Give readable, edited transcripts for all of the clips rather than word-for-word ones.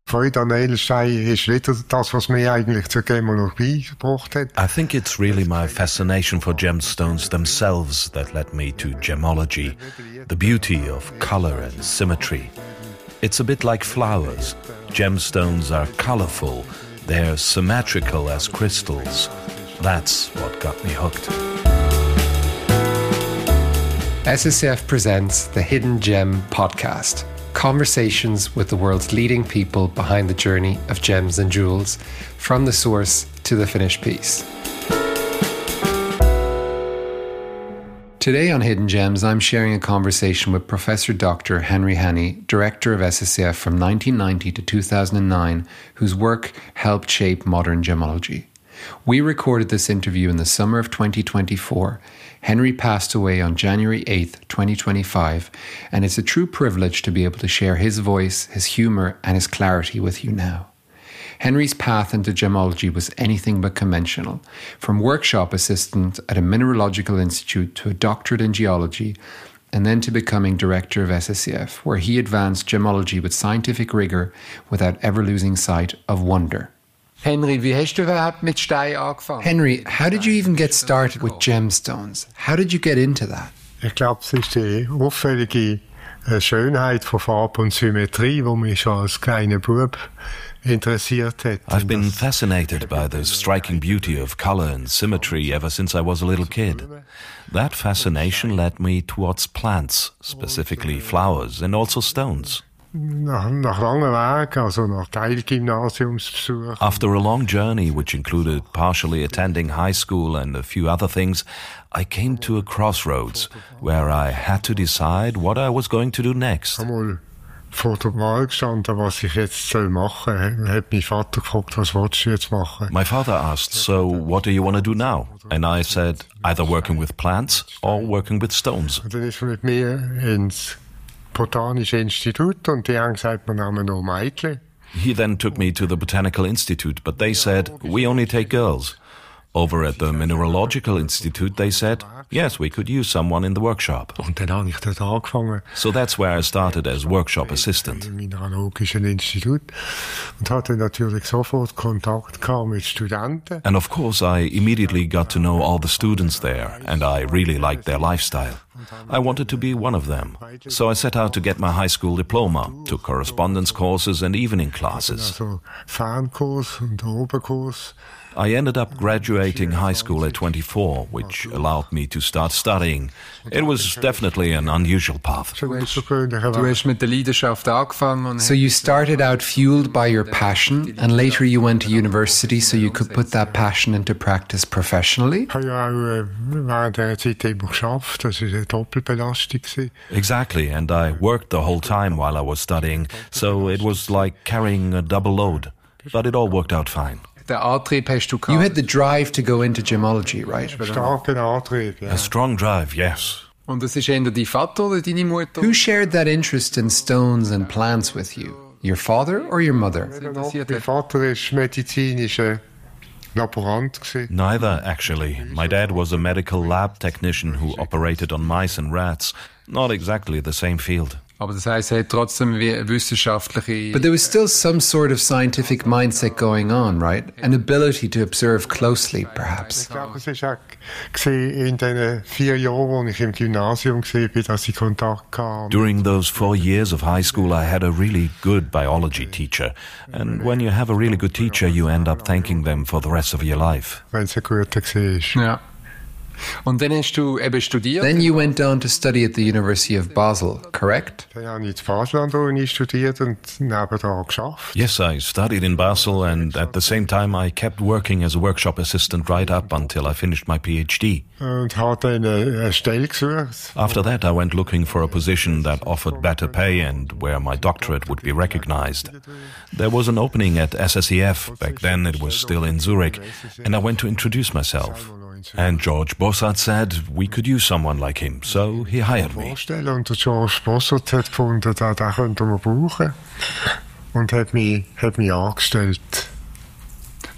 Freude an Edelstein ist wieder das, was mich eigentlich zur Gemologie gebracht hat. I think it's really my fascination for gemstones themselves that led me to gemology, the beauty of color and symmetry. It's a bit like flowers. Gemstones are colorful, they're symmetrical as crystals. That's what got me hooked. SSCF presents the Hidden Gem podcast. Conversations with the world's leading people behind the journey of gems and jewels, from the source to the finished piece. Today on Hidden Gems, I'm sharing a conversation with Professor Dr. Henry Hani, Director of SSCF from 1990 to 2009, whose work helped shape modern gemology. We recorded this interview in the summer of 2024. Henry passed away on January 8th, 2025, and it's a true privilege to be able to share his voice, his humour, and his clarity with you now. Henry's path into gemology was anything but conventional. From workshop assistant at a mineralogical institute to a doctorate in geology, and then to becoming director of SSCF, where he advanced gemology with scientific rigour without ever losing sight of wonder. Henry, wie hast du überhaupt mit Stein angefangen? Henry, how did you even get started with gemstones? How did you get into that? Ich glaube, es ist die auffällige Schönheit von Farbe und Symmetrie, die mich schon als kleiner Bub interessiert hat. I've been fascinated by the striking beauty of color and symmetry ever since I was a little kid. That fascination led me towards plants, specifically flowers and also stones. Nach langen Weg, also nach Teilgymnasiumsbesuch. After a long journey, which included partially attending high school and a few other things, I came to a crossroads where I had to decide what I was going to do next. Einmal vor der Wahl gestanden, was ich jetzt machen soll. Hat mein Vater gefragt, was willst du jetzt machen? My father asked, so what do you want to do now? And I said, either working with plants or working with stones. Und dann ist er mit mir ins Botanische Institut und die haben gesagt, wir nehmen nur Mädchen. He then took me to the Botanical Institute, but they said, we only take girls. Over at the Mineralogical Institute, they said, yes, we could use someone in the workshop. Und dann habe ich dort angefangen. So that's where I started as workshop assistant. Im Mineralogischen Institut. Und hatte natürlich sofort Kontakt gehabt mit Studenten. And of course, I immediately got to know all the students there, and I really liked their lifestyle. I wanted to be one of them. So I set out to get my high school diploma, took correspondence courses and evening classes. Also Fernkurs und Oberkurs. I ended up graduating high school at 24, which allowed me to start studying. It was definitely an unusual path. Du hast mit der Leidenschaft angefangen und So you started out fueled by your passion, and later you went to university so you could put that passion into practice professionally? Ich habe ja auch während dieser Zeit immer geschafft. Das war eine Doppelbelastung. Exactly, and I worked the whole time while I was studying, so it was like carrying a double load. But it all worked out fine. den Antrieb hast du gehabt. You had the drive to go into gemology, right? Starken Antrieb, ja. A strong drive, yes. Und das ist eher dein Vater oder deine Mutter? Who shared that interest in stones and plants with you? Your father or your mother? Mein Vater war medizinischer Laborant. Neither, actually. My dad was a medical lab technician who operated on mice and rats. Not exactly the same field. Aber das heisst, er hat trotzdem wissenschaftliche... But there was still some sort of scientific mindset going on, right? An ability to observe closely, perhaps. Ich glaube, es war auch in den 4 Jahren, als ich im Gymnasium war, dass ich Kontakt hatte. During those 4 years of high school, I had a really good biology teacher. And when you have a really good teacher, you end up thanking them for the rest of your life. Wenn es ein guter war. Ja. Und dann hast du eben studiert? Then you went on to study at the University of Basel, correct? Dann habe ich in Basel an der Uni studiert und nebenan geschafft. Yes, I studied in Basel, and at the same time I kept working as a workshop assistant right up until I finished my PhD. Und habe dann eine Stelle gesucht. After that, I went looking for a position that offered better pay and where my doctorate would be recognized. There was an opening at SSCF, back then it was still in Zurich, and I went to introduce myself. And George Bossart said we could use someone like him, so he hired me. Und der George Bossart hat gefunden, den könnten wir brauchen. Und hat mich angestellt.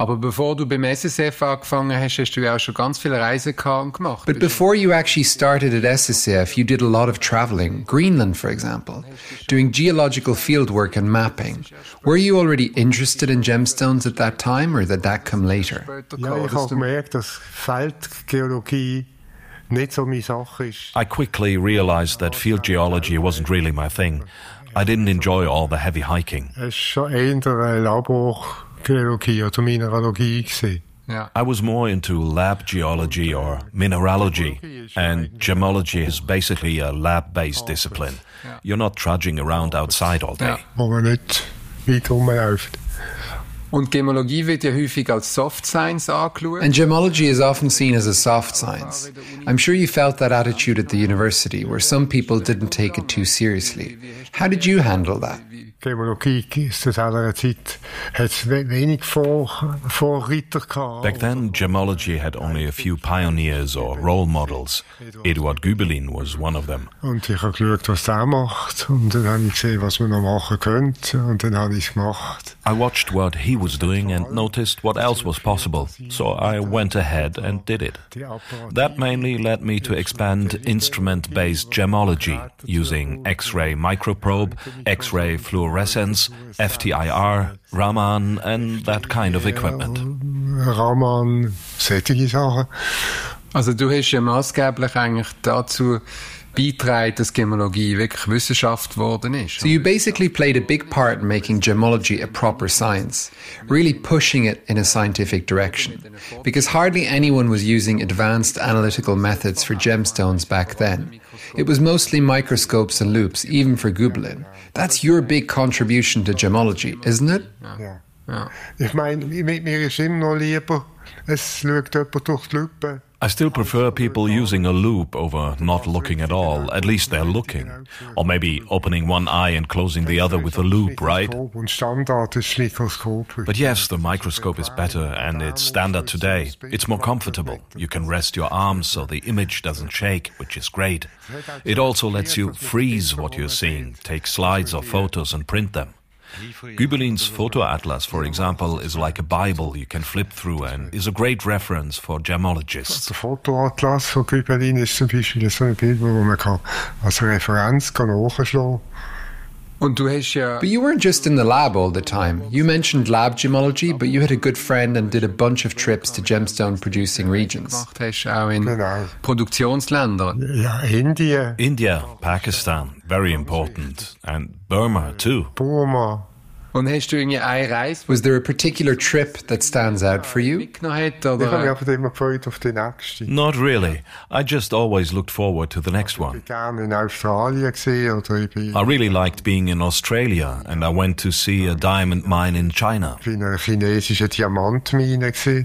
Aber bevor du beim SSF angefangen hast, hast du ja auch schon ganz viele Reisen gehabt und gemacht. But before you actually started at SSF, you did a lot of traveling, Greenland, for example, doing geological fieldwork and mapping. Were you already interested in gemstones at that time, or did that come later? Ja, ich habe gemerkt, dass Feldgeologie nicht so meine Sache ist. I quickly realized that field geology wasn't really my thing. I didn't enjoy all the heavy hiking. Es war schon eher Laborgeologie oder Mineralogie gewesen. Ja. I was more into lab geology or mineralogy, and gemology is basically a lab-based discipline. You're not trudging around outside all day. Wo man nicht weit rumläuft. Und Gemologie wird ja häufig als Soft Science angeschaut. And gemology is often seen as a soft science. I'm sure you felt that attitude at the university, where some people didn't take it too seriously. How did you handle that? Gemologie ist zu dieser Zeit hat es wenig Vorreiter gehabt. Back then, gemology had only a few pioneers or role models. Eduard Gübelin was one of them. Und ich habe geschaut, was der macht. Und dann habe ich gesehen, was man noch machen könnte. Und dann habe ich es gemacht. I watched what he was doing and noticed what else was possible, so I went ahead and did it. That mainly led me to expand instrument-based gemology, using X-ray microprobe, X-ray fluorescence, FTIR, Raman and that kind of equipment. Raman, solche Sachen. Also du hast ja maßgeblich eigentlich dazu beitragen, dass Gemologie wirklich Wissenschaft geworden ist. So you basically played a big part in making gemology a proper science, really pushing it in a scientific direction, because hardly anyone was using advanced analytical methods for gemstones back then. It was mostly microscopes and loupes, even for Gübelin. That's your big contribution to gemology, isn't it? Ja. Ich meine, mit mir ist immer noch lieber, es schaut jemand durch die Lupe. I still prefer people using a loupe over not looking at all. At least they're looking. Or maybe opening one eye and closing the other with a loupe, right? Und Standard ist Mikroskop. But yes, the microscope is better and it's standard today. It's more comfortable. You can rest your arms so the image doesn't shake, which is great. It also lets you freeze what you're seeing, take slides or photos and print them. Gübelin's photo atlas, for example, is like a Bible you can flip through and is a great reference for gemologists. Der Fotoatlas von Gübelin ist zum Beispiel so ein Bild, wo man als Referenz nachschlagen kann. Und du hast ja... But you weren't just in the lab all the time. You mentioned lab gemology, but you had a good friend and did a bunch of trips to gemstone-producing regions. gemacht hast, auch in Genau. Produktionsländern. Ja, Indien, India, Pakistan, very important. And Burma, too. Burma. Und hast du irgendwie eine Reise, Was there a particular trip that stands out for you? mitgenommen hat? Ich habe mich Oder? einfach immer gefreut auf die nächste. Not really. I just always looked forward to the next Ich one. bin gerne in Australien gesehen oder ich bin I really liked being in Australia and I went to see a diamond mine in China. in einer chinesischen Diamantmine gesehen.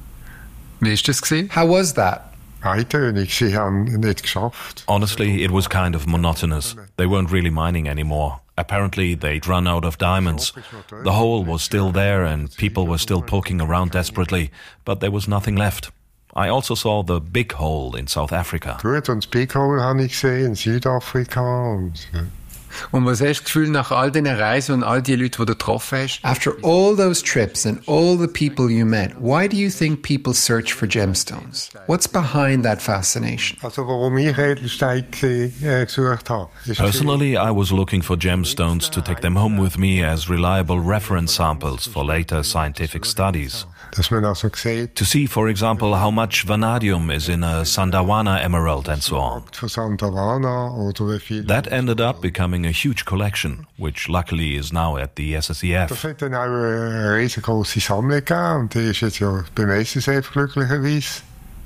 Wie ist das gewesen? How was that? Eintönig, sie haben nicht geschafft. Honestly, it was kind of monotonous. They weren't really mining anymore. Apparently, they'd run out of diamonds. The hole was still there and people were still poking around desperately, but there was nothing left. I also saw the big hole in South Africa. Gut, und das Big Hole habe ich gesehen in Südafrika. Und, Und was hast du das Gefühl nach all diesen Reisen und all die Leute, die du getroffen hast? After all those trips and all the people you met, why do you think people search for gemstones? What's behind that fascination? also warum ich Edelsteine gesucht habe. ist Personally, I was looking for gemstones to take them home with me as reliable reference samples for later scientific studies. dass man also sieht, To see, for example, how much vanadium is in a Sandawana emerald and so on. von Sandavana oder wie viel. That ended up becoming a huge collection, which luckily is now at the Das SSEF. hat dann auch eine riesengroße Sammlung gegeben und die ist jetzt ja beim SSF glücklicherweise.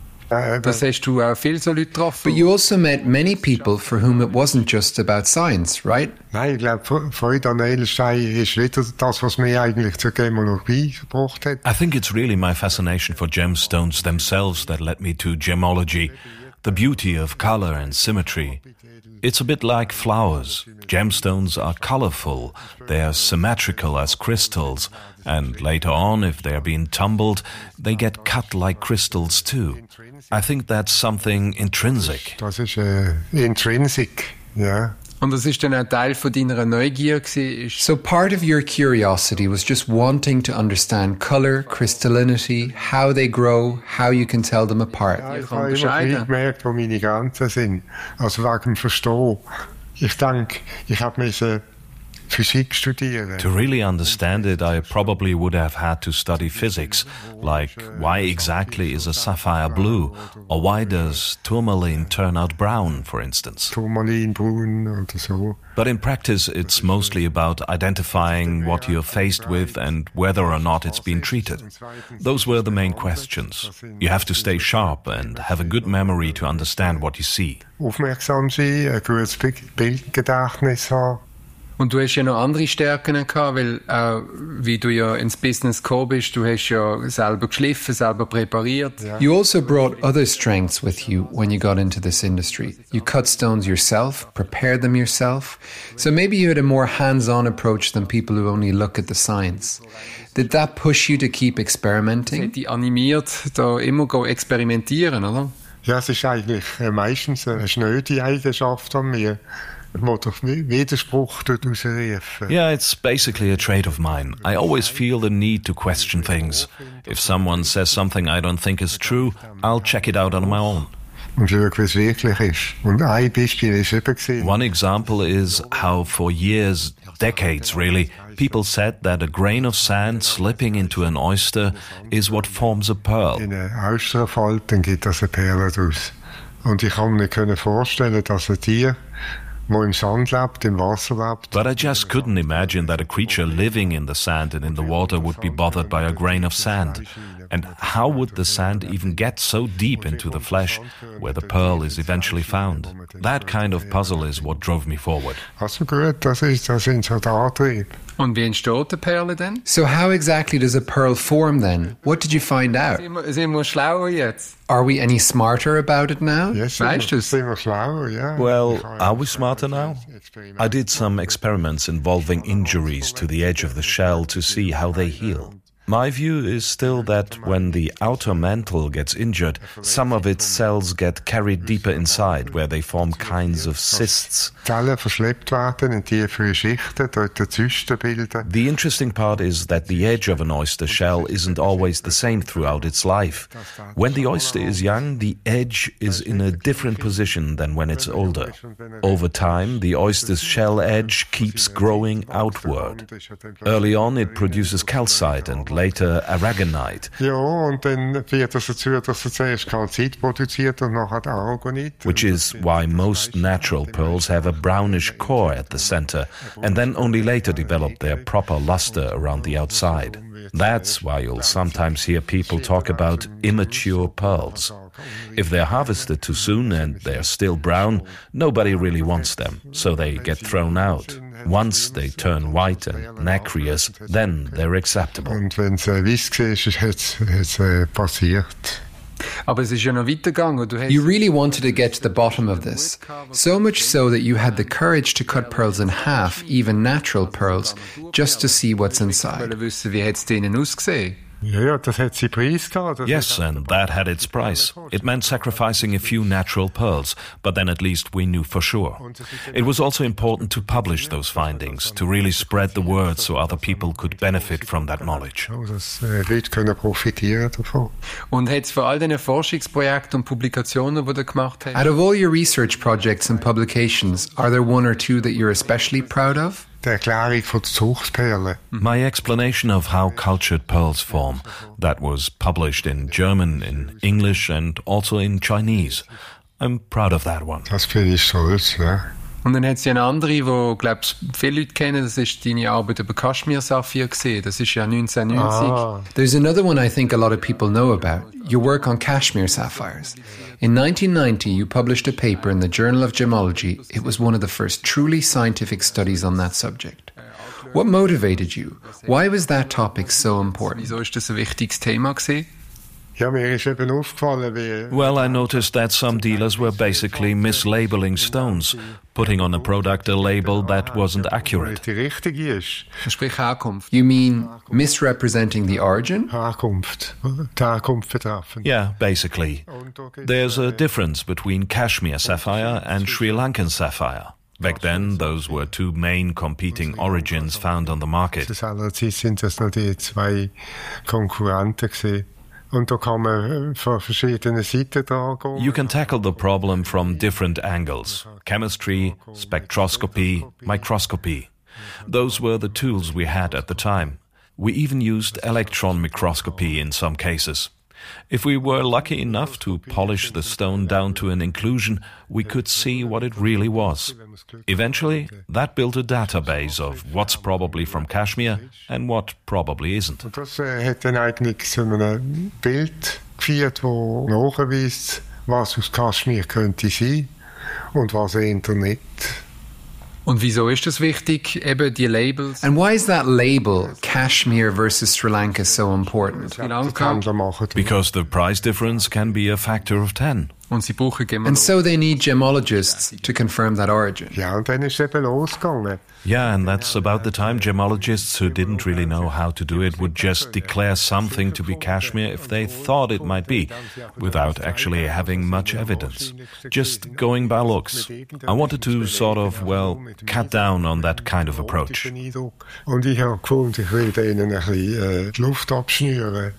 Das hast du auch viele so Leute getroffen. But you also met many people for whom it wasn't just about science, right? Nein, ich glaube, Freude an Edelsteinen ist wieder das, was mich eigentlich zur Gemologie gebracht hat. I think it's really my fascination for gemstones themselves that led me to gemology, the beauty of color and symmetry. It's a bit like flowers. Gemstones are colorful, they are symmetrical as crystals, and later on, if they are being tumbled, they get cut like crystals too. I think that's something intrinsic. Das ist intrinsic, ja. Und das ist dann auch Teil von deiner Neugier gewesen? So part of your curiosity was just wanting to understand color, crystallinity, how they grow, how you can tell them apart. Ja, ich habe immer viel gemerkt, wo meine Grenzen sind. Also wegen dem Verstehen. Ich denke, ich habe Physik studieren. To really understand it, I probably would have had to study physics, like why exactly is a sapphire blue, or why does tourmaline turn out brown, for instance. Tourmaline, braun oder so. But in practice, it's mostly about identifying what you're faced with and whether or not it's been treated. Those were the main questions. You have to stay sharp and have a good memory to understand what you see. Aufmerksam sein, ein gutes Bildgedächtnis haben. Und du hast ja noch andere Stärken gehabt, weil wie du ja ins Business gekommen bist, du hast ja selber geschliffen, selber präpariert. Ja. You also brought other strengths with you when you got into this industry. You cut stones yourself, prepared them yourself. So maybe you had a more hands-on approach than people who only look at the science. Did that push you to keep Das experimenting? hat dich animiert, da immer go experimentieren, oder? Ja, es ist eigentlich meistens eine schnöde Eigenschaft an mir. Man doch Widerspruch dort rausrufen. Yeah, it's basically a trait of mine. I always feel the need to question things. If someone says something I don't think is true, I'll check it out on my own. Und schauen, wie es wirklich ist. Und ein Beispiel ist eben gewesen. One example is how for years, decades really, people said that a grain of sand slipping into an oyster is what forms a pearl. In einem Austerfall, dann gibt das eine Perle daraus. Und ich kann mir nicht vorstellen, dass ein Tier, das im Sand lebt, im Wasser lebt. But I just couldn't imagine that a creature living in the sand and in the water would be bothered by a grain of sand. And how would the sand even get so deep into the flesh where the pearl is eventually found? That kind of puzzle is what drove me forward. Also gut, das sind so der Antrieb. Und wie entsteht die Perle denn? So how exactly does a pearl form then? What did you find out? Sind wir schlauer jetzt? Are we any smarter about it now? Yes, Weißt du's? sind wir schlauer, ja. Well, are we smarter now? I did some experiments involving injuries to the edge of the shell to see how they heal. My view is still that when the outer mantle gets injured, some of its cells get carried deeper inside, where they form kinds of cysts. Zellen verschleppt werden in tiefere Schichten, dort Zysten bilden. The interesting part is that the edge of an oyster shell isn't always the same throughout its life. When the oyster is young, the edge is in a different position than when it's older. Over time, the oyster's shell edge keeps growing outward. Early on, it produces calcite and later aragonite. Ja, und dann führt das dazu, dass er zuerst Kalzit produziert und nachher Aragonit. Which is why most natural pearls have a brownish core at the center and then only later develop their proper luster around the outside. That's why you'll sometimes hear people talk about immature pearls. If they're harvested too soon and they're still brown, nobody really wants them, so they get thrown out. Once they turn white and nacreous, then they're acceptable. Und wenn es weiss war, hat es passiert. Aber es ist ja noch weitergegangen. Du hast You really wanted to get to the bottom of this, so much so that you had the courage to cut pearls in half, even natural pearls, just to see what's inside. wissen, wie hat es denen ausgesehen? Ja, das hat seinen Preis gehabt. Yes, and that had its price. It meant sacrificing a few natural pearls, but then at least we knew for sure. It was also important to publish those findings, to really spread the word so other people could benefit from that knowledge. Dass Leute können profitieren davon. Und hat es vor all diesen Forschungsprojekten und Publikationen, die du gemacht hast, Out of all your research projects and publications, are there one or two that you're especially proud of? Die Erklärung von der Zuchtperle. My explanation of how cultured pearls form, that was published in German, in English and also in Chinese. I'm proud of that one. Das finde ich stolz, ja. Und dann hat es ja eine andere, die, glaube ich, viele Leute kennen, das ist deine Arbeit über Kaschmir-Saphir gesehen. Das ist ja 1990. There's another one I think a lot of people know about, your work on Kashmir sapphires. In 1990, you published a paper in the Journal of Gemology. It was one of the first truly scientific studies on that subject. What motivated you? Why was that topic so important? Wieso ist das ein wichtiges Thema gewesen? Ja, mir ist eben aufgefallen, wie... Well, I noticed that some dealers were basically mislabeling stones, putting on a product a label that wasn't accurate. Die richtige ist. Sprich Herkunft. You mean misrepresenting the origin? Herkunft. Die Herkunft betreffen. Yeah, basically. There's a difference between Kashmir sapphire and Sri Lankan sapphire. Back then, those were two main competing origins found on the market. Seinerzeit sind das noch die zwei Konkurrenten gewesen. Und da kann man von verschiedenen Seiten dran gehen. You can tackle the problem from different angles: chemistry, spectroscopy, microscopy. Those were the tools we had at the time. We even used electron microscopy in some cases. If we were lucky enough to polish the stone down to an inclusion, we could see what it really was. Eventually, that built a database of what's probably from Kashmir and what probably isn't. Und das hat dann eigentlich zu einem Bild geführt, das nachweist, was aus Kaschmir könnte sein und was eher nicht. Und wieso ist das wichtig, eben die Labels? And why is that label, Kashmir versus Sri Lanka, so important? Because the price difference can be a factor of 10. Und sie brauchen And so they need gemologists to confirm that origin. Ja, und dann ist es eben losgegangen. Yeah, and that's about the time gemologists who didn't really know how to do it would just declare something to be Kashmir if they thought it might be, without actually having much evidence. Just going by looks. I wanted to sort of, well, cut down on that kind of approach. Und ich habe gefunden, ich will denen ein bisschen die Luft abschnüren.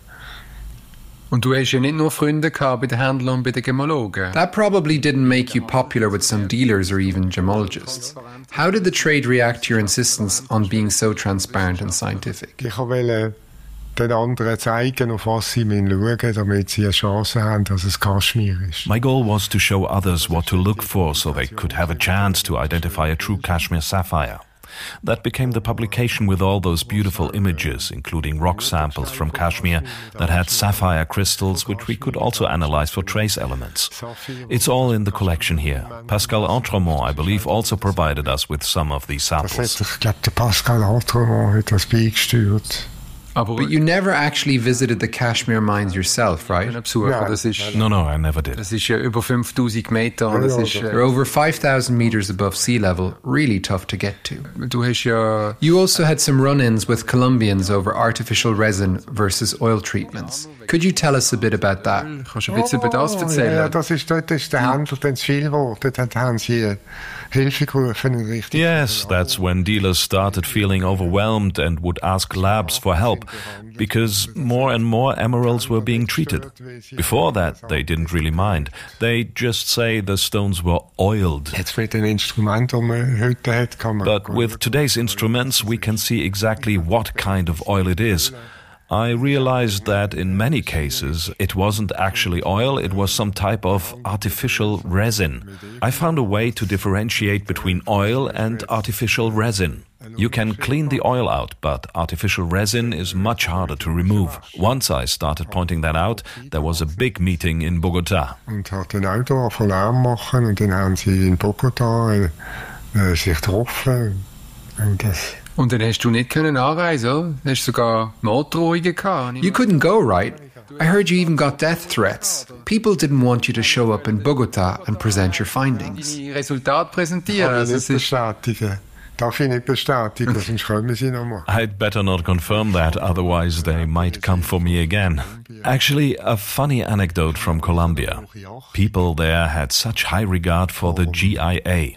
Und du hast ja nicht nur Freunde gehabt bei den Händlern und bei den Gemologen. That probably didn't make you popular with some dealers or even gemologists. How did the trade react to your insistence on being so transparent and scientific? Ich wollte den anderen zeigen, auf was sie schauen müssen, damit sie eine Chance haben, dass es Kaschmir ist. My goal was to show others what to look for so they could have a chance to identify a true Kashmir sapphire. That became the publication with all those beautiful images, including rock samples from Kashmir that had sapphire crystals, which we could also analyze for trace elements. It's all in the collection here. Pascal Entremont, I believe, also provided us with some of these samples. Ich glaube, der Pascal Entremont hat das beigesteuert. But you never actually visited the Kashmir mines yourself, right? No, I never did. Das ist ja über 5000 Meter. Und das ist, They're over 5,000 meters above sea level, really tough to get to. Du hast ja... You also had some run-ins with Colombians over artificial resin versus oil treatments. Could you tell us a bit about that? Kannst du ein bisschen über das erzählen? Ja, dort ist der Handel dann zu viel geworden. Dort haben sie Hilfe gerufen. Richtig. Yes, that's when dealers started feeling overwhelmed and would ask labs for help, because more and more emeralds were being treated. Before that, they didn't really mind. They just say the stones were oiled. Jetzt mit den Instrumenten, die man heute hat, kann man... But with today's instruments, we can see exactly what kind of oil it is. I realized that in many cases it wasn't actually oil, it was some type of artificial resin. I found a way to differentiate between oil and artificial resin. You can clean the oil out, but artificial resin is much harder to remove. Once I started pointing that out, there was a big meeting in Bogotá. Und hat dann auch da von Lärm machen und dann haben sie in Bogotá sich getroffen. Und dann hast du nicht können anreisen, oder? Du hast sogar Notdrohungen gehabt. You couldn't go, right? I heard you even got death threats. People didn't want you to show up in Bogotá and present your findings. Die Resultate präsentieren. Also es ist Darf ich nicht bestätigen, sonst kommen sie noch mal. I'd better not confirm that, otherwise they might come for me again. Actually, a funny anecdote from Colombia. People there had such high regard for the GIA.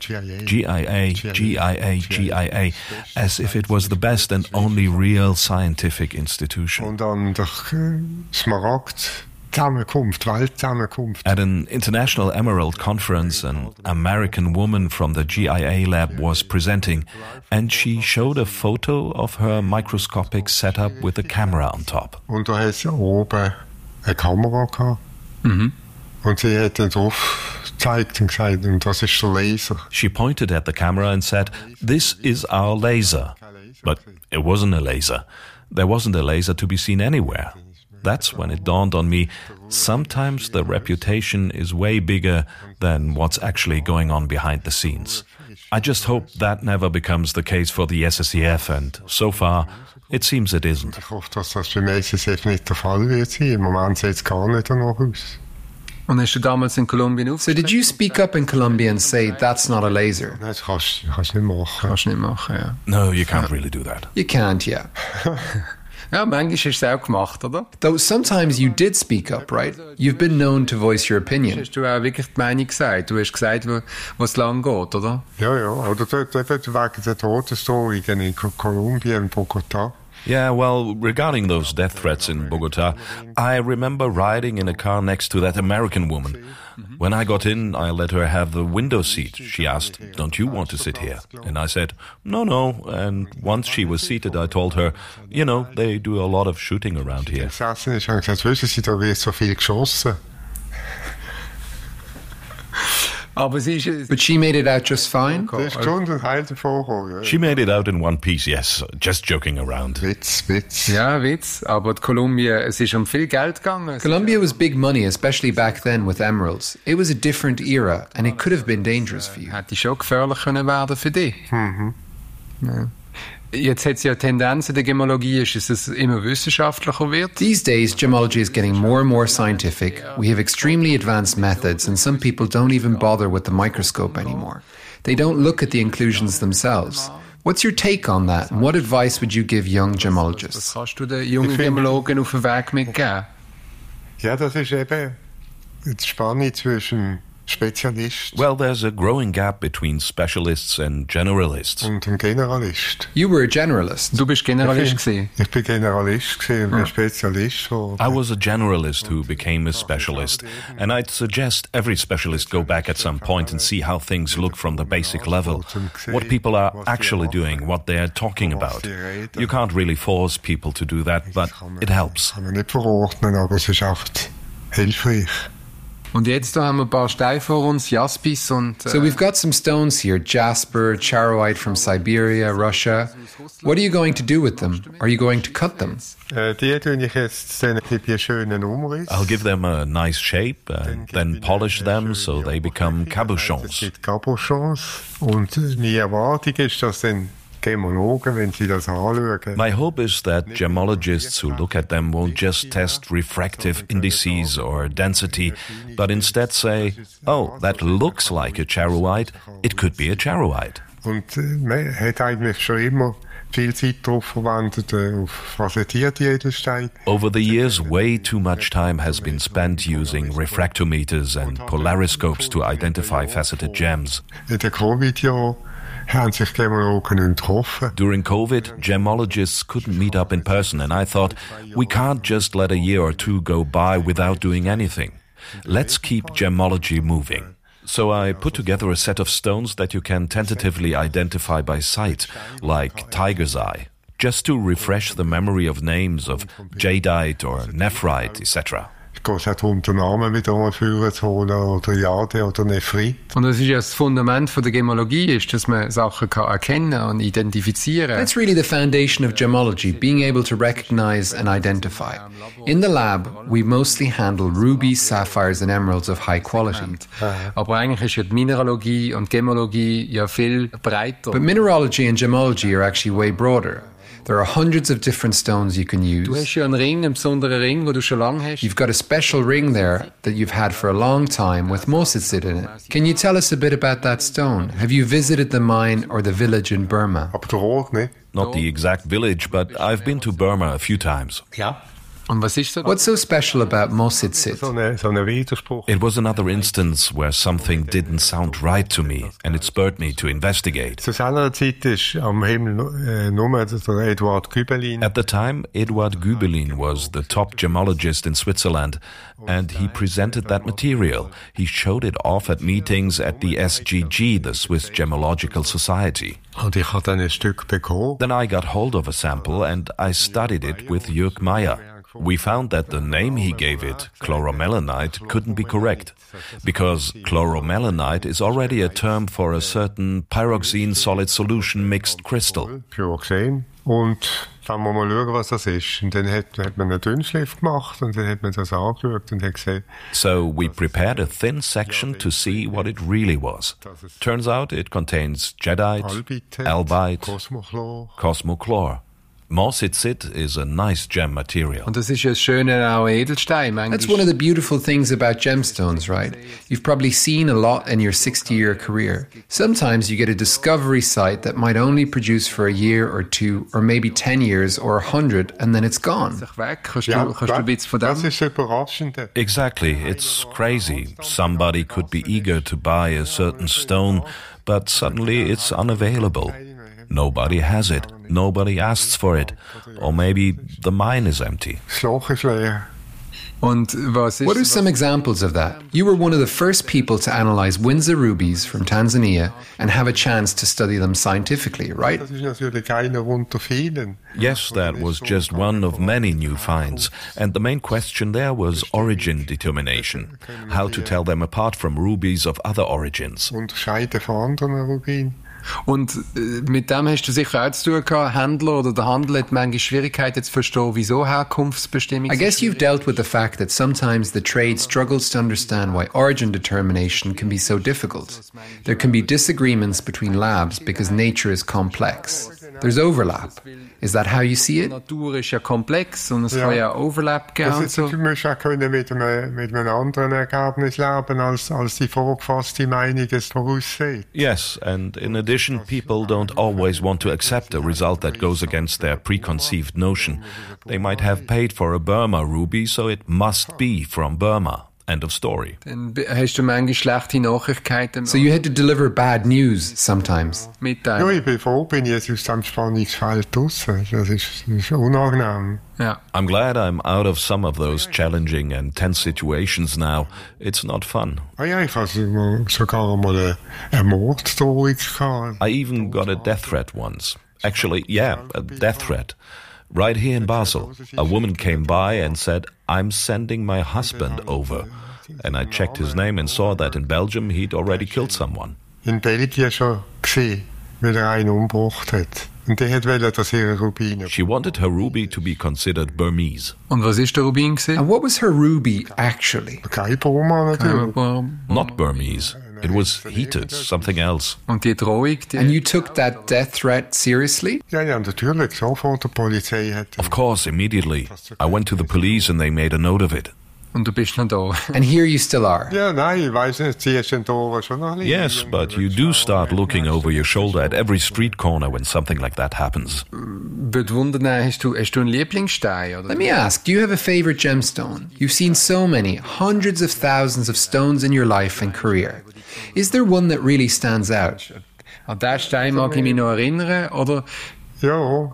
GIA, as if it was the best and only real scientific institution. Und an der Smaragd Weltzusammenkunft. At an international emerald conference, an American woman from the GIA lab was presenting, and she showed a photo of her microscopic setup with a camera on top. Und da hat sie oben eine Kamera gehabt. Mhm. Und sie hat dann drauf gezeigt und gesagt, und das ist der Laser. She pointed at the camera and said, "This is our laser." But it wasn't a laser. There wasn't a laser to be seen anywhere. That's when it dawned on me, sometimes the reputation is way bigger than what's actually going on behind the scenes. I just hope that never becomes the case for the SSEF, and so far, it seems it isn't. Ich hoffe, dass das beim SSF nicht der Fall wird sein. Im Moment sieht es gar nicht danach aus. Und hast du damals in Kolumbien aufgestellt? So did you speak up in Colombia and say, that's not a laser? Nein, das kannst du nicht machen. Kannst du nicht machen, ja. No, you can't really do that. You can't, yeah. Ja, manchmal hast du es auch gemacht, oder? Though sometimes you did speak up, right? You've been known to voice your opinion. Hast du auch wirklich die Meinung gesagt? Du hast gesagt, wo es lang geht, oder? Ja, oder dort eben wegen der Todesdrohungen in Kolumbien, in Bogotá. Yeah, well, regarding those death threats in Bogota, I remember riding in a car next to that American woman. When I got in, I let her have the window seat. She asked, "Don't you want to sit here?" And I said, No. And once she was seated, I told her, you know, they do a lot of shooting around here. Gesessen ist, habe ich gesagt, wissen Sie, da wird so viel geschossen. Aber sie ist... But she made it out just fine? Das ist schon ein Heil davon gekommen, ja. She made it out in one piece, yes, just joking around. Witz. Ja, Witz. Aber Kolumbien, es ist um viel Geld gegangen. Colombia was big money, especially back then with emeralds. It was a different era, and it could have been dangerous for you. Hätte schon gefährlich können werden für dich. Ja. Jetzt hat es ja Tendenzen der Gemologie, ist es immer wissenschaftlicher wird. These days, gemology is getting more and more scientific. We have extremely advanced methods, and some people don't even bother with the microscope anymore. They don't look at the inclusions themselves. What's your take on that, and what advice would you give young gemologists? Was kannst du den jungen Gemologen auf den Weg mitgeben? Ja, das ist eben die Spanne zwischen Spezialist Well, there's a growing gap between specialists and generalists. und dem Generalist. You were a generalist. Du bist Generalist gewesen. Ich bin Generalist gewesen, bin Spezialist geworden. I was a generalist who became a specialist, and I'd suggest every specialist go back at some point and see how things look from the basic level, what people are actually doing, what they're talking about. You can't really force people to do that, but it helps. Kann man nicht verordnen, aber es ist auch hilfreich. Und jetzt da haben wir ein paar Steine vor uns, Jaspis und... So we've got some stones here, jasper, charoite from Siberia, Russia. What are you going to do with them? Are you going to cut them? Die tue ich jetzt, dann gebe ich einen schönen Umriss. I'll give them a nice shape and then polish them so they become Es cabochons. gibt Cabochons. Und meine Erwartung ist, dass dann Gemologen, wenn sie das anschauen, My hope is that gemologists who look at them won't just test refractive indices or density, but instead say, oh, that looks like a charoite, it could be a charoite. Und man hat eigentlich schon immer viel Zeit darauf verwendet, auf facettierte Edelsteine. Over the years, way too much time has been spent using refractometers and polariscopes to identify faceted gems. In den Covid-Jahren haben sich Gemologen nicht getroffen. During COVID, gemologists couldn't meet up in person, and I thought, we can't just let a year or two go by without doing anything. Let's keep gemology moving. So I put together a set of stones that you can tentatively identify by sight, like tiger's eye, just to refresh the memory of names of jadeite or nephrite, etc. Es geht auch darum, den Namen wieder anführen zu holen, oder Jade oder Nephrit. Und das ist ja das Fundament von der Gemologie, ist, dass man Sachen kann erkennen und identifizieren. That's really the foundation of gemology, being able to recognize and identify. In the lab, we mostly handle rubies, sapphires and emeralds of high quality. Aber eigentlich ist ja die Mineralogie und Gemologie ja viel breiter. But mineralogy and gemology are actually way broader. There are hundreds of different stones you can Du use. hast ja einen Ring, einen besonderen Ring, den du schon lange hast. You've got a special ring there that you've had for a long time with mosicid in it. Can you tell us a bit about that stone? Have you visited the mine or the village in Burma? Aber der Ort nicht. Not the exact village, but I've been to Burma a few times. Ja. Und was ist so? What's so special about mosicid? So ein Widerspruch. It was another instance where something didn't sound right to me, and it spurred me to investigate. Zu seiner Zeit ist am Himmel nur der Eduard Gübelin. At the time, Eduard Gübelin was the top gemologist in Switzerland, and he presented that material. He showed it off at meetings at the SGG, the Swiss Gemological Society. Und ich habe dann ein Stück bekommen. Then I got hold of a sample and I studied it with Jörg Meyer. We found that the name he gave it, chloromelanite, couldn't be correct, because chloromelanite is already a term for a certain pyroxene solid solution mixed crystal. Schon gesehen. Und dann muss man schauen, was das ist. Und dann hat man einen Dünnschliff gemacht und dann hat man das angeschaut und hat gesehen, So we prepared a thin section to see what it really was. Turns out it contains jadeite, albite, Cosmochlor. cosmochlor. Morsitzit is a nice gem material. Und das ist ja das Schöne auch an Edelstein. That's one of the beautiful things about gemstones, right? You've probably seen a lot in your 60-year career. Sometimes you get a discovery site that might only produce for a year or two, or maybe 10 years or 100, and then it's gone. Kannst du ein bisschen von dem? Das ist überraschend. Exactly, it's crazy. Somebody could be eager to buy a certain stone, but suddenly it's unavailable. Nobody has it. Nobody asks for it. Or maybe the mine is empty. Das Loch ist leer. Und was ist, What are some examples of that? You were one of the first people to analyze Windsor rubies from Tanzania and have a chance to study them scientifically, right? Das ist natürlich einer unter vielen. Yes, that was just one of many new finds. And the main question there was origin determination. How to tell them apart from rubies of other origins. Unterscheiden von anderen Rubinen. Und mit dem hast du sicher auch zu tun gehabt, Händler oder der Handel hat manchmal Schwierigkeiten zu verstehen, wieso Herkunftsbestimmungen. I guess you've dealt with the fact that sometimes the trade struggles to understand why origin determination can be so difficult. There can be disagreements between labs because nature is complex. There's overlap. Is that how you see Die it? Natur ist ja komplex und es kann ja Overlap geben. Und so. Du musst auch können mit einem anderen Ergebnis leben, als die vorgefasste Meinung es voraussieht. Yes, and in addition, people don't always want to accept a result that goes against their preconceived notion. They might have paid for a Burma ruby, so it must be from Burma. End of story. Dann hast du manchmal schlechte Nachrichten So you had to deliver bad news sometimes. Ja, mitteilen. ich bin froh, bin ich jetzt aus dem Spannungsfeld draussen. Das ist unangenehm. Ja. I'm glad I'm out of some of those challenging and tense situations now. It's not fun. Ah ja, ich hatte sogar mal eine Morddrohung gehabt. I even got a death threat once. Actually, yeah, a death threat. Right here in Basel, a woman came by and said, "I'm sending my husband over." And I checked his name and saw that in Belgium he'd already killed someone. In Belgien schon gesehen, weil einen umgebracht hat. Und der wollte, dass ihre Rubine... She wanted her ruby to be considered Burmese. Und was ist der Rubin gewesen? And what was her ruby actually? Kein Burma natürlich. Not Burmese. It was heated, something else. Und die Drohung, And you took that death threat seriously? Ja, natürlich. Sofort die Polizei hat... Of course, immediately. I went to the police and they made a note of it. und du bist noch da. And here you still are. Ja, nein, ich weiss nicht, ziehst du den Tor schon noch nicht. Yes, but you do start looking over your shoulder at every street corner when something like that happens. Würde wundern, hast du einen Lieblingsstein? Oder? Let me ask, do you have a favorite gemstone? You've seen so many, hundreds of thousands of stones in your life and career. Is there one that really stands out? An diesen Stein mag ich mich noch erinnern, oder? Ja,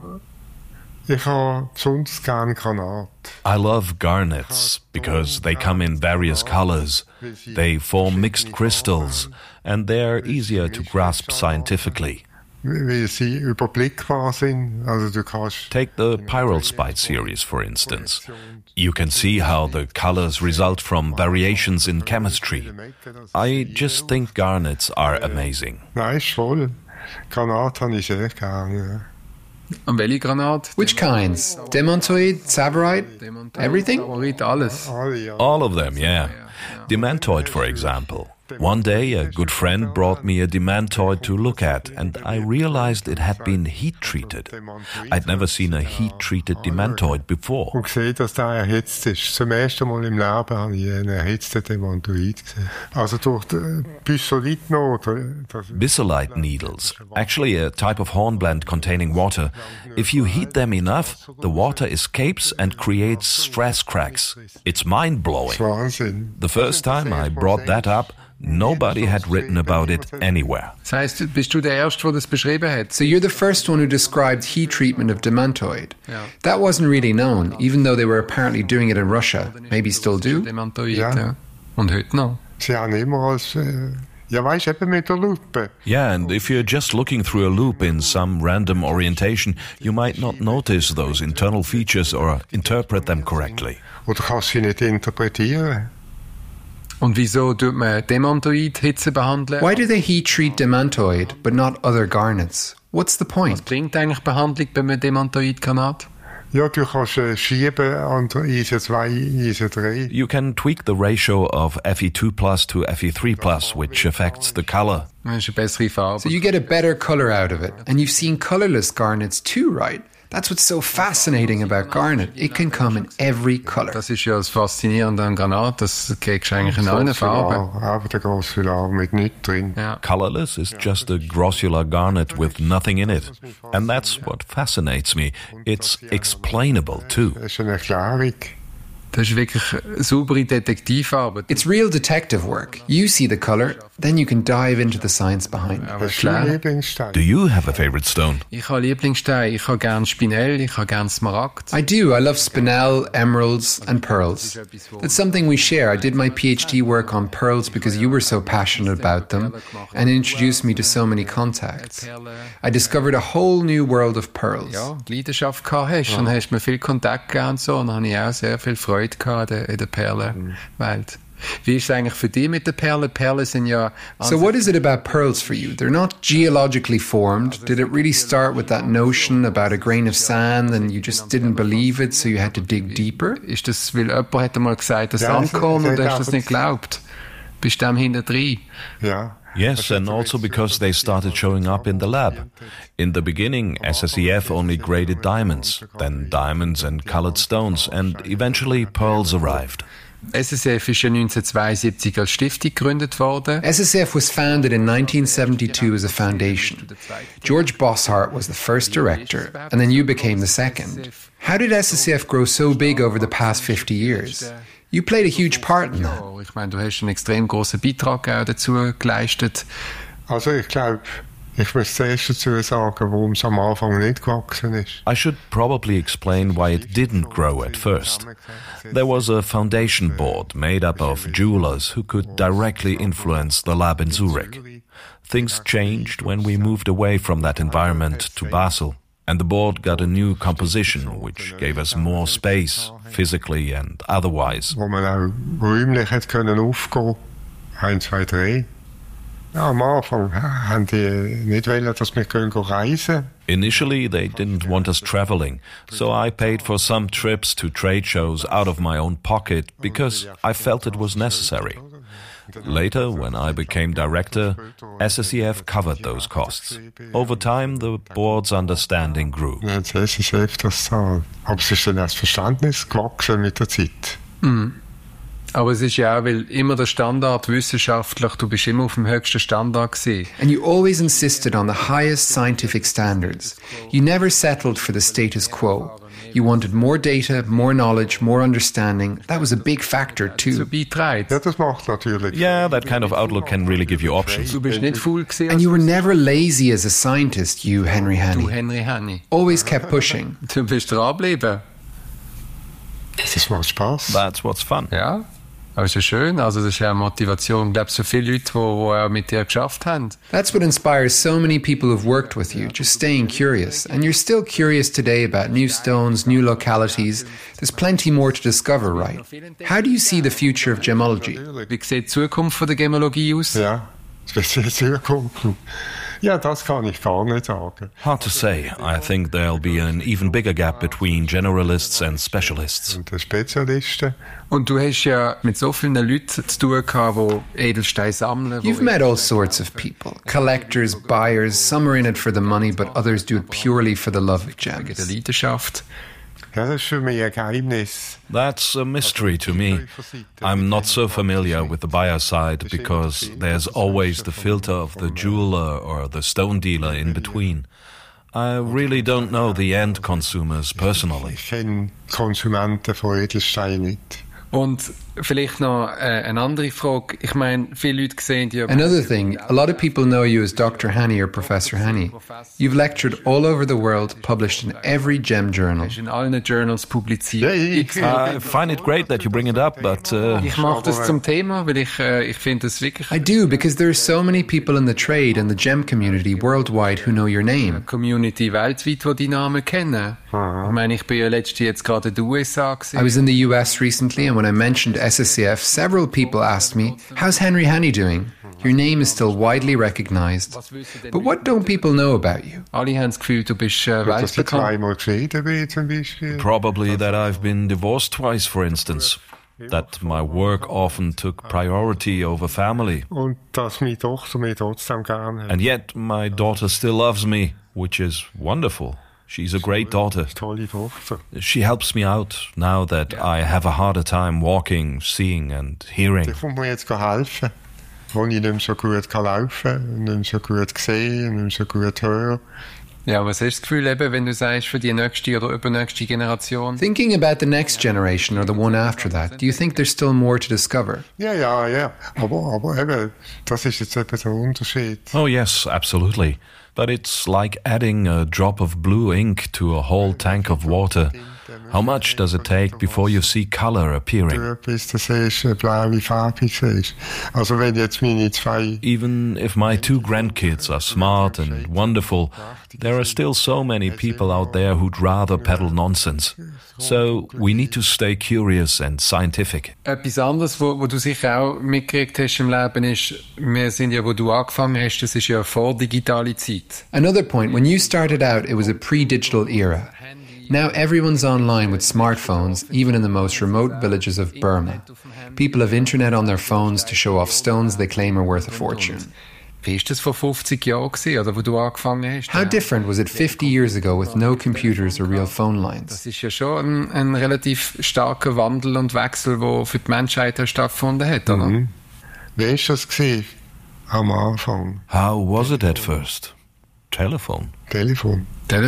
ich habe besonders gerne Granat. I love garnets because they come in various colors. They form mixed crystals and they're easier to grasp scientifically. Weil sie überblickbar sind. Also du kannst... Take the Pyrrolspite series, for instance. You can see how the colors result from variations in chemistry. I just think garnets are amazing. Nein, ist voll. Granat habe ich sehr gerne. An welche Granat? Which kinds? Demontoid, Tsavorite, everything? Favorit, alles. All of them, yeah. Demantoid, for example. One day, a good friend brought me a demantoid to look at, and I realized it had been heat-treated. I'd never seen a heat-treated demantoid before. Und gesehen, dass der erhitzt ist. Zum ersten Mal im Leben habe ich einen erhitzten Demantoid gesehen. Also durch die Bissolitnote. Bissolite needles, actually a type of hornblende containing water. If you heat them enough, the water escapes and creates stress cracks. It's mind-blowing. Wahnsinn. The first time I brought that up, nobody had written about it anywhere. Das heisst, bist du der Erste, der das beschrieben hat? So you're the first one who described heat treatment of demantoid. Yeah. That wasn't really known, even though they were apparently doing it in Russia. Maybe still do? Demantoid, Ja. ja. Und heute noch. Sie haben immer als... ja, weisst du, eben mit der Lupe. Yeah, and if you're just looking through a loop in some random orientation, you might not notice those internal features or interpret them correctly. Oder kannst du sie nicht interpretieren? Und wieso tut man Demantoid Hitze behandeln? Why do they heat treat demantoid, but not other garnets? What's the Was point? bringt eigentlich Behandlung bei einem Demantoid-Kanat? Ja, du kannst schieben an der ISO 2, ISO 3. You can tweak the ratio of Fe2 plus to Fe3 plus, which affects the color. Das ist eine bessere Farbe. So you get a better color out of it. And you've seen colorless garnets too, right? That's what's so fascinating about garnet. It can come in every color. Das ist ja das Faszinierende an Granat, das kriegst du eigentlich in allen Farben. Aber der Grossular mit nichts drin. Ja. Colorless is just a grossular garnet with nothing in it. And that's what fascinates me. It's explainable too. Das ist eine Erklärung. Das ist wirklich saubere Detektivarbeit. It's real detective work. You see the color, then you can dive into the science behind it. Das ist mein Lieblingsstein. Do you have a favorite stone? Ich habe Lieblingssteine. Ich habe gern Spinell, ich habe gern Smaragd. I do. I love spinel, emeralds, and pearls. That's something we share. I did my PhD work on pearls because you were so passionate about them and introduced me to so many contacts. I discovered a whole new world of pearls. Ja, die Leidenschaft gehabt hast und hast mir viel Kontakt gegeben und so. Und dann habe ich auch sehr viel Freude gehabt in der Perlenwelt. Wie ist es eigentlich für dich mit den Perlen? Perlen sind ja... So what is it about pearls for you? They're not geologically formed. Did it really start with that notion about a grain of sand and you just didn't believe it, so you had to dig deeper? Ist das, weil jemand hat einmal gesagt, das Sandkorn und du hast das nicht geglaubt? Bist du dem hinterdrein? Ja. Yes, and also because they started showing up in the lab. In the beginning, SSEF only graded diamonds, then diamonds and colored stones, and eventually pearls arrived. SSF ist ja 1972 als Stiftung gegründet worden. SSF was founded in 1972 as a foundation. George Bosshart was the first director, and then you became the second. How did SSF grow so big over the past 50 years? You played a huge part in that. Ich meine, du hast einen extrem großen Beitrag auch dazu geleistet. Also ich glaube, ich muss zuerst dazu sagen, warum es am Anfang nicht gewachsen ist. I should probably explain why it didn't grow at first. There was a foundation board made up of jewelers who could directly influence the lab in Zurich. Things changed when we moved away from that environment to Basel, and the board got a new composition which gave us more space, physically and otherwise. Wo man auch räumlich hat können aufgehen. 1, 2, 3. Ja, am Anfang haben die nicht wollen, dass wir reisen können. Initially, they didn't want us traveling, so I paid for some trips to trade shows out of my own pocket because I felt it was necessary. Later, when I became director, SSEF covered those costs. Over time, the board's understanding grew. Dann hat das SSEF das zahlt. Aber es ist dann das Verständnis gewachsen mit der Zeit. Aber es ist ja auch, weil immer der Standard wissenschaftlich, du bist immer auf dem höchsten Standard gewesen. And you always insisted on the highest scientific standards. You never settled for the status quo. You wanted more data, more knowledge, more understanding. That was a big factor So too. beiträgt. Ja, das macht natürlich. Yeah, that kind of outlook can really give you options. Du bist nicht faul gewesen. And you were never lazy as a scientist, you, Henry Du, Hanny. Henry Hanni. Always kept pushing. Du bist dranbleiben. Das macht Spaß. That's what's fun. Ja. Aber es ist ja schön. Also das ist ja eine Motivation. Ich glaube, so viele Leute, die auch mit dir geschafft haben. That's what inspires so many people who've worked with you, just staying curious. And you're still curious today about new stones, new localities. There's plenty more to discover, right? How do you see the future of gemology? Wie sieht die Zukunft von der Gemologie aus? Ja, das wird sehr Zukunft. Ja, das kann ich gar nicht sagen. Hard to say. I think there'll be an even bigger gap between generalists and specialists. Und die Spezialisten. Und du hast ja mit so vielen Leuten zu tun gehabt, die Edelsteine sammeln. You've met all sorts of people. Collectors, buyers, some are in it for the money, but others do it purely for the love of der gems. Leidenschaft. Ja, das ist für mich ein Geheimnis. That's a mystery to me. I'm not so familiar with the buyer side because there's always the filter of the jeweler or the stone dealer in between. I really don't know the end consumers personally. Ich kenne Konsumenten von Edelsteinen nicht. Und vielleicht noch eine andere Frage. Ich meine, viele Leute sehen ja... Another thing, a lot of people know you as Dr. Hanny or Professor Hanny. You've lectured all over the world, published in every gem journal. in allen Journals publiziert. I find it great that you bring it up, but Ich mache das zum Thema, weil ich finde es wirklich I do, because there are so many people in the trade and the gem community worldwide who know your name. Community weltweit, die deinen Namen kennen. Ich meine, ich bin ja letztes jetzt gerade in den USA gewesen. I was in the US recently, and when I mentioned SSCF, several people asked me, "How's Henry Hanny doing? Your name is still widely recognized. But what don't people know about you?" Alle haben das Gefühl, du bist Dass ich weltbekannt. zweimal geschieden bin, zum Beispiel. probably that I've been divorced twice, for instance. That my work often took priority over family. Und dass meine Tochter mich trotzdem gerne hat. And yet my daughter still loves me, which is wonderful. She's a great daughter. Tolle Tochter. She helps me out now that I have a harder time walking, seeing and hearing. Die kommt mir jetzt helfen, wo ich nicht mehr so gut laufen kann, nicht mehr so gut sehen, nicht mehr so gut hören. Ja, was hast du das Gefühl, eben, wenn du sagst, für die nächste oder übernächste Generation? Thinking about the next generation or the one after that, do you think there's still more to discover? Ja. Aber eben, das ist jetzt eben der Unterschied. Oh yes, absolutely. But it's like adding a drop of blue ink to a whole tank of water. How much does it take before you see color appearing? Bis du siehst, eine blaue Farbe siehst. Also wenn jetzt meine zwei... Even if my 2 grandkids are smart and wonderful, there are still so many people out there who'd rather peddle nonsense. So we need to stay curious and scientific. Etwas anderes, wo du sicher auch mitgekriegt hast im Leben, ist, wir sind ja, wo du angefangen hast, das ist ja vor digitale Zeit. Another point, when you started out, it was a pre-digital era. Now everyone's online with smartphones, even in the most remote villages of Burma. People have internet on their phones to show off stones they claim are worth a fortune. Wie war das vor 50 Jahren gewesen, oder wo du angefangen hast? How different was it 50 years ago with no computers or real phone lines? Das ist ja schon ein relativ starker Wandel und Wechsel, der für die Menschheit stattgefunden hat, oder? Wie war das gewesen, am Anfang? How was it at first? Telephone. Telefon,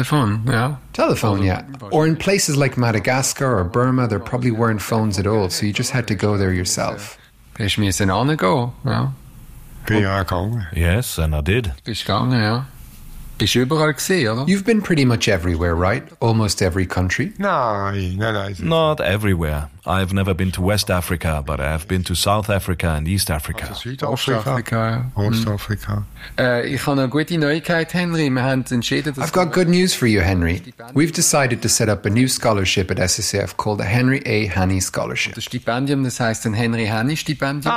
ja. Telephone, yeah. Or in places like Madagascar or Burma, there probably weren't phones at all, so you just had to go there yourself. Hast du müssen hingehen, ja. bin ja gegangen. Yes, and I did. Bist gegangen, ja. Bist überall gewesen, oder? You've been pretty much everywhere, right? Almost every country. Nein. Not everywhere. I've never been to West Africa, but I've been to South Africa and East Africa. Südafrika, Ostafrika. Ich habe eine gute Neuigkeit, Henry. Wir haben entschieden, dass... I've got good news for you, Henry. We've decided to set up a new scholarship at SSF called the Henry A. Haney Scholarship. Das Stipendium, das heisst ein Henry Haney Stipendium.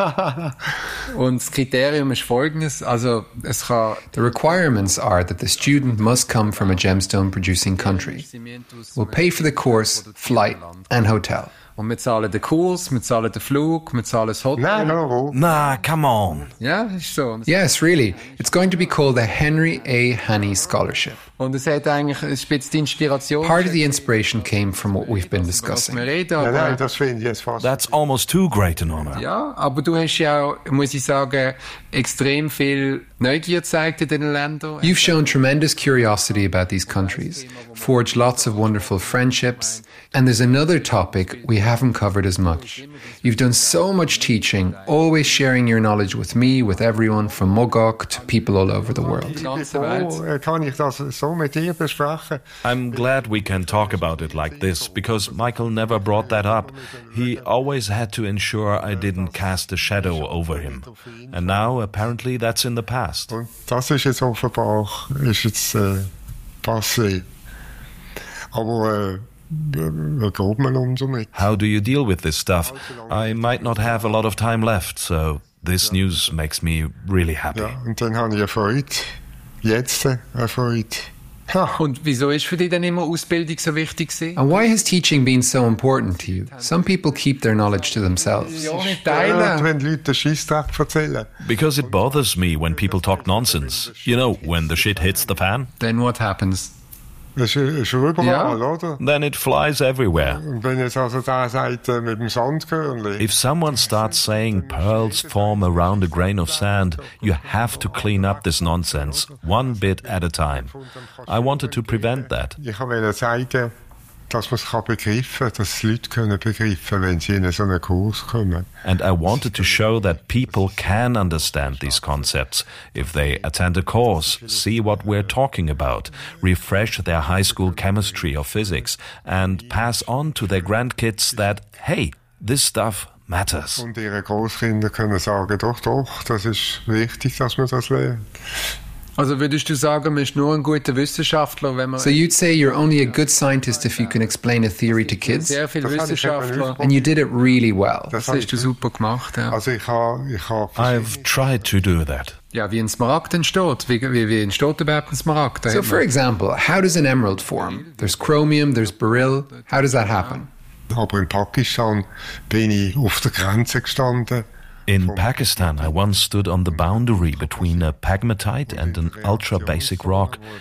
Und das Kriterium ist folgendes, also es kann... The requirements are that the student must come from a gemstone producing country. We'll pay for the course, flight and hotel. Und wir zahlen den Kurs, wir zahlen den Flug, wir zahlen das Hotel. Nein, no. Nah, come on. Ja, ist so. Yes, really. It's going to be called the Henry A. Haney Scholarship. Und es hat eigentlich ein bisschen die Inspiration. Part of the inspiration came from what we've been discussing. Wir reden, aber Nein, das finde ich jetzt fast. That's almost too great an honor. ja, aber du hast ja auch, muss ich sagen, extrem viel Neugier gezeigt in den Ländern. You've shown tremendous curiosity about these countries, forged lots of wonderful friendships, and there's another topic we haven't covered as much. You've done so much teaching, always sharing your knowledge with me, with everyone, from Mogok to people all over the world. Kann ich das so mit dir besprechen? I'm glad we can talk about it like this, because Michael never brought that up. He always had to ensure I didn't cast a shadow over him. And now, apparently, that's in the past. Und das ist jetzt offenbar passé. Aber wie geht man damit? How do you deal with this stuff? I might not have a lot of time left, so this news makes me really happy. Ja, und dann habe ich eine Freude. Jetzt eine Freude. Und wieso ist für dich denn immer Ausbildung so wichtig gewesen? And why has teaching been so important to you? Some people keep their knowledge to themselves. Ja, nicht Ja, teilen. wenn die Leute Scheissdreck erzählen. Because it bothers me when people talk nonsense. You know, when the shit hits the fan, Then what happens? Das ist überall, Ja. oder? then it flies everywhere. Und wenn jetzt also der sagt, mit dem Sandkörnchen. If someone starts saying pearls form around a grain of sand, you have to clean up this nonsense, one bit at a time. I wanted to prevent that. Ich wollte zeigen, dass man es begreifen kann, dass Leute können begreifen, wenn sie in so einen Kurs kommen. And I wanted to show that people can understand these concepts if they attend a course, see what we're talking about, refresh their high school chemistry or physics, and pass on to their grandkids that, hey, this stuff matters. Und ihre Großkinder können sagen, doch, das ist wichtig, dass man das lernt. Also würdest du sagen, man ist nur ein guter Wissenschaftler, wenn man So you'd say you're only a good scientist if you can explain a theory to kids? sehr viele Das habe ich Wissenschaftler... And you did it really well. Das hast du super gemacht, ja. Also ich habe I've tried to do that. Ja, wie ein Smaragd entsteht. Wie entsteht überhaupt ein Smaragd? Da So hat for man- example, how does an emerald form? There's chromium, there's beryl. How does that happen? aber in Pakistan bin ich auf der Grenze gestanden. In Pakistan, I once stood on the boundary between a pegmatite and an ultra-basic rock.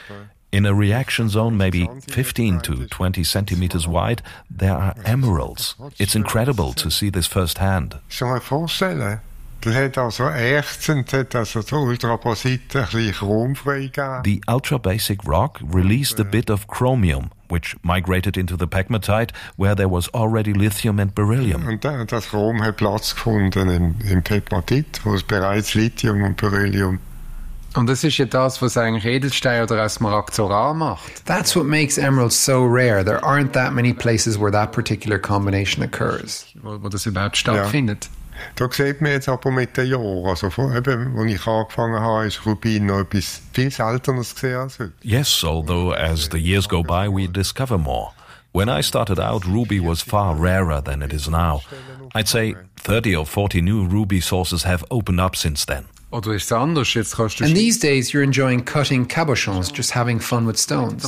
In a reaction zone maybe 15 to 20 centimeters wide, there are emeralds. It's incredible to see this firsthand. Schon mal vorstellen. Der hat also ächzend, hat also der Ultraposit ein bisschen Chrom freigegeben. The ultra-basic rock released a bit of chromium, which migrated into the pegmatite, where there was already lithium and beryllium. Und das Chrom hat Platz gefunden im Pegmatit, wo es bereits Lithium und Beryllium. Und das ist ja das, was eigentlich Edelstein oder auch Smaragd so rar macht. That's what makes emeralds so rare. There aren't that many places where that particular combination occurs. Wo das überhaupt stattfindet. Da sieht man jetzt aber mit den Jahren, also eben, als ich angefangen habe, ist Rubin noch etwas viel selteneres gesehen als heute. Yes, although as the years go by, we discover more. When I started out, ruby was far rarer than it is now. I'd say 30 or 40 new ruby sources have opened up since then. Oder ist es anders? Jetzt kannst du And these days you're enjoying cutting cabochons, just having fun with stones.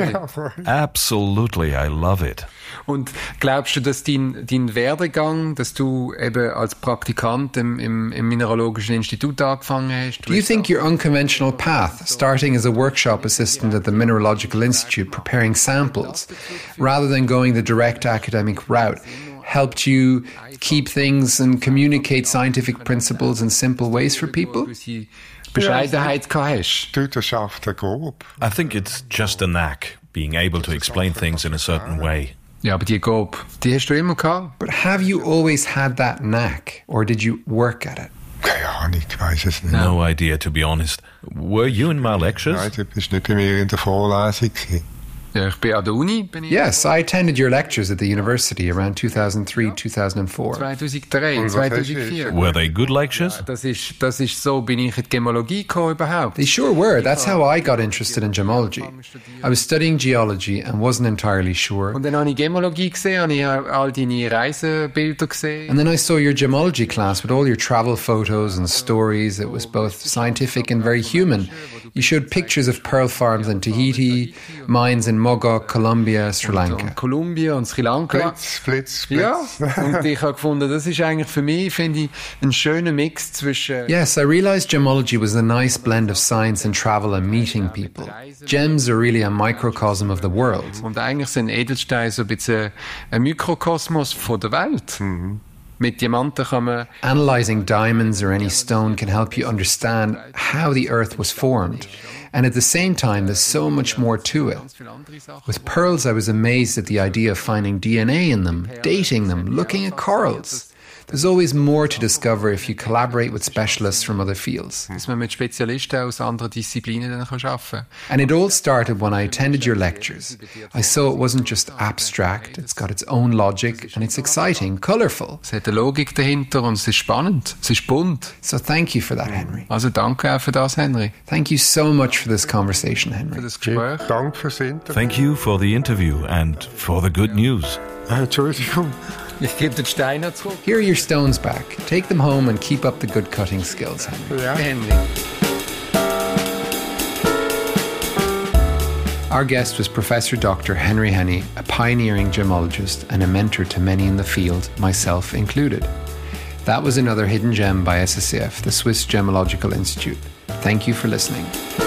Absolutely, I love it. Und glaubst du, dass dein Werdegang, dass du eben als Praktikant im Mineralogischen Institut angefangen hast? Do you think your unconventional path, starting as a workshop assistant at the Mineralogical Institute preparing samples, rather than going the direct academic route, helped you keep things and communicate scientific principles in simple ways for people? Bescheidenheit hast? Das schafft er grob. I think it's just a knack, being able to explain things in a certain way. Ja, aber die Gabe, die hast du immer gehabt. But have you always had that knack, or did you work at it? Keine Ahnung, ich weiß es nicht. No idea, to be honest. Were you in my lectures? Nein, du bist nicht bei mir in der Vorlesung gewesen. Ja, ich bin an der Uni. Yes, I attended your lectures at the university around 2003, 2004. 2003, 2004. Were they good lectures? Das ist so, bin ich in die Gemologie gekommen überhaupt. They sure were. That's how I got interested in gemology. I was studying geology and wasn't entirely sure. Und dann habe ich Gemologie gesehen, habe ich all deine Reisebilder gesehen. And then I saw your gemology class with all your travel photos and stories. It was both scientific and very human. You showed pictures of pearl farms in Tahiti, mines in Mogok, Colombia, Sri Lanka. Colombia und Sri Lanka. Blitz. Ja, und ich habe gefunden, das ist eigentlich für mich, finde ich, ein schöner Mix zwischen... Yes, I realized gemology was a nice blend of science and travel and meeting people. Gems are really a microcosm of the world. Und eigentlich sind Edelsteine so ein bisschen ein Mikrokosmos von der Welt. Mit Diamanten kann man... Analyzing diamonds or any stone can help you understand how the earth was formed. And at the same time, there's so much more to it. With pearls, I was amazed at the idea of finding DNA in them, dating them, looking at corals. There's always more to discover if you collaborate with specialists from other fields. Dass man mit Spezialisten aus anderen Disziplinen dann arbeiten kann. And it all started when I attended your lectures. I saw it wasn't just abstract, it's got its own logic and it's exciting, colourful. Es hat eine Logik dahinter und es ist spannend, es ist bunt. So thank you for that, Henry. Also danke auch für das, Henry. Thank you so much for this conversation, Für Henry. das Gespräch. Danke fürs Interview. Thank you for the interview and for the good news. Entschuldigung. Ich gebe den Steiner zurück. Here are your stones back. Take them home and keep up the good cutting skills, Henry. Ja. Henry. Our guest was Professor Dr. Henry Henney, a pioneering gemologist and a mentor to many in the field, myself included. That was another hidden gem by SSCF, the Swiss Gemological Institute. Thank you for listening.